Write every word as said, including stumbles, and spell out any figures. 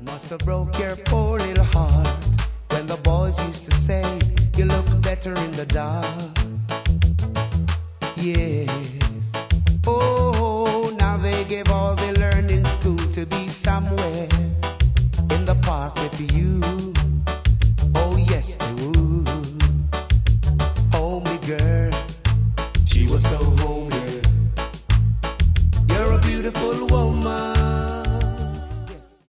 Must have broke your poor little heart when the boys used to say you look better in the dark. Yeah.